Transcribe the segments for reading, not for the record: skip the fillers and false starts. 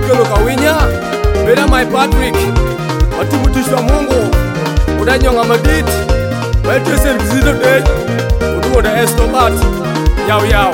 kelo kawinya beda my Patrick matumutishwa Mungu udanyonga madit maitese mzido day uduoda estobat yao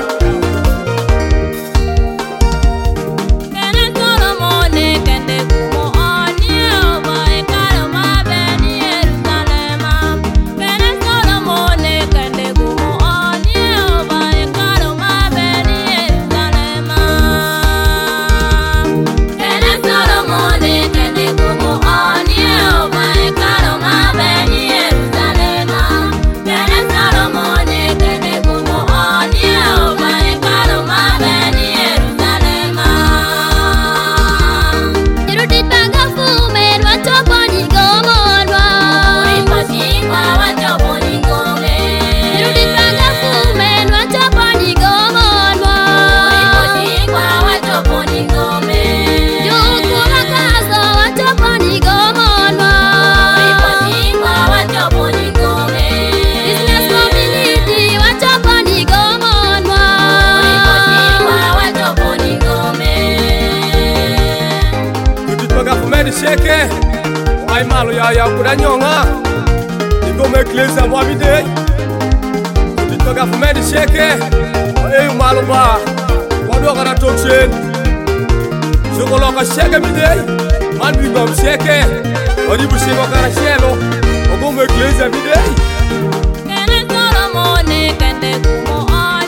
sheke ai malo ya kudanyonga igome kleza mwabide titoka fumedi sheke ei malo ba wado kana tochen jogoloka sheke bidei manbi ngom sheke wadi bushego kana shelo ogome kleza bidei kene toro mone kende kumo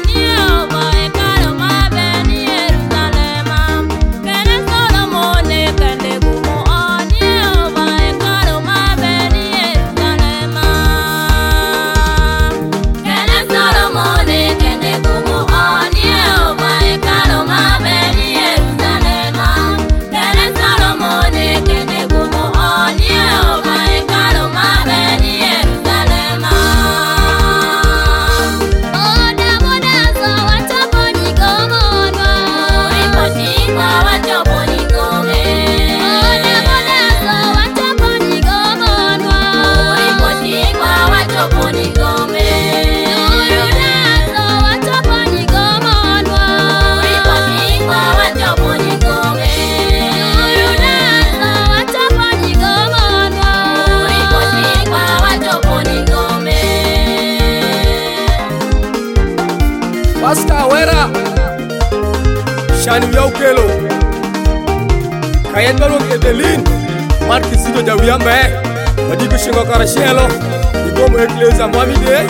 Basta wera shani yaukelo kayen baro ke Berlin marki sido jawiyambe wadi ko shingo karashelo igomo ekleza mwamide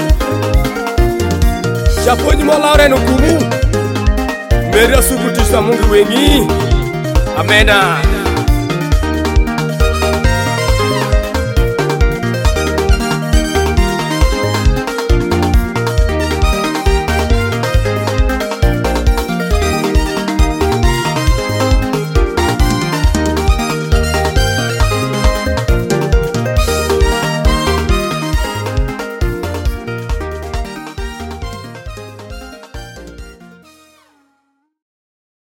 japoni mo laure no kumu meria sukutisha Mungu wengi amena.